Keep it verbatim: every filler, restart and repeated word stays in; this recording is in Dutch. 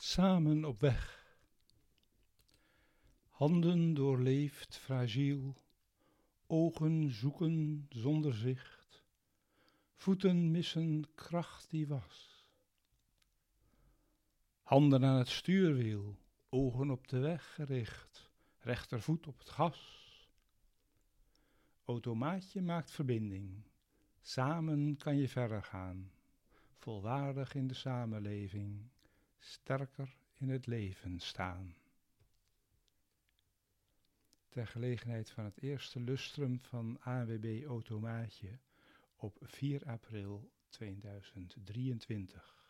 Samen op weg. Handen doorleefd, fragiel, ogen zoeken zonder zicht, voeten missen kracht die was. Handen aan het stuurwiel, ogen op de weg gericht, rechtervoet op het gas. Automaatje maakt verbinding, samen kan je verder gaan, volwaardig in de samenleving, sterker in het leven staan. Ter gelegenheid van het eerste lustrum van A N W B Automaatje op vier april tweeduizend drieëntwintig.